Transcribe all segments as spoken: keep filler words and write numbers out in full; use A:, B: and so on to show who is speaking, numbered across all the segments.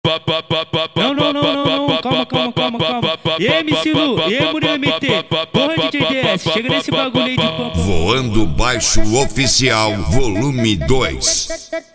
A: Não, não, não, não, não, calma, calma, calma, calma. E aí, M C Lu, e aí, Murilo M T, porra D J D S, chega nesse bagulho aí de pop.
B: Voando Baixo Oficial, volume dois.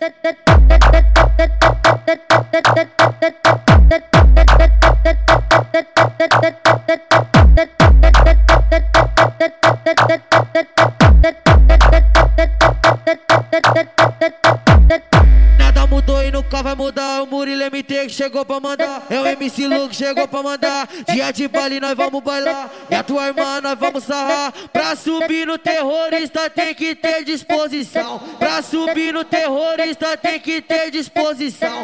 C: Nada mudou e nunca vai mudar. É o Murilo M T que chegou pra mandar. É o M C Lu que chegou pra mandar. Dia de baile nós vamos bailar. E a tua irmã nós vamos sarrar. Pra subir no terrorista tem que ter disposição. Pra subir no terrorista tem que ter disposição.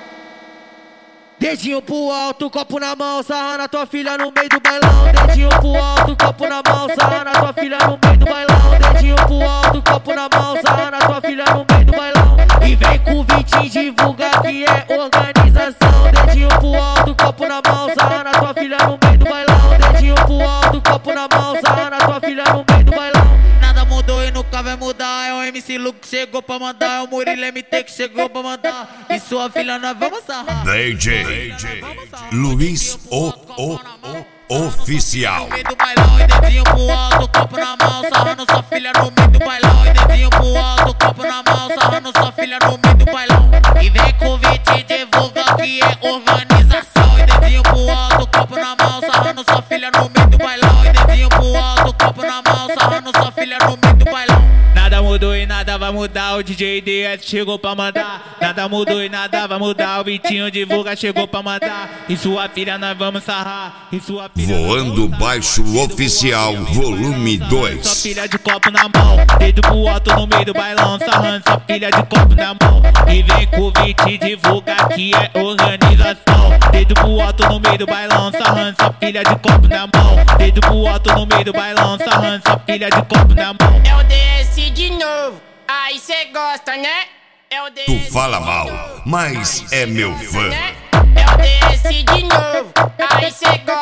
C: Dedinho pro alto, copo na mão, sarra na tua filha no meio do bailão. Dedinho pro alto, copo na mão, sarra na tua filha no meio do bailão. Dedinho pro alto, copo na mão, sarra na tua filha no meio do bailão. E vem com o Vitinho divulgar que é organização. Dedinho pro alto, copo na mão, sarra na tua filha no meio do bailão. Dedinho pro alto, copo na mão, sarra na tua filha no meio do bailão. Nada mudou e nunca vai mudar. É o M C Lu que chegou pra mandar. É o Murilo M T que chegou pra mandar. E sua filha nós vamos sarrar.
B: D J Luiz O, O, O Oficial.
C: No meio do bailão e dedinho pro alto, copo na mão, sarrando sua filha no meio do bailão. E dedinho pro alto, copo na mão, sarrando sua filha no meio do bailão. E vem com o Vitinho divulga que é organização. E dedinho pro alto, copo na mão, sarrando sua filha no meio do bailão. E dedinho pro alto, copo na mão, sarrando sua filha no meio do bailão. Nada mudou e nada vai mudar, o D J D S chegou pra mandar. Nada mudou e nada vai mudar, o Vitinho divulga chegou pra mandar. E sua filha nós vamos sarrar, e sua filha
B: Voando Baixo Oficial, volume dois.
C: Sua filha de copo na mão, dedo pro alto no meio do bailão, sarrando sua filha de copo na mão. E vem com o Vitinho divulga que é organização. Dedo pro alto no meio do bailão, sarrando sua filha de copo na mão. Dedo pro alto no meio do bailão, sarrando sua filha de copo na mão.
D: É o D S de novo, aí cê gosta, né? É o D S.
B: Tu fala mal, mas é meu fã.
D: É o D S de novo, aí cê gosta.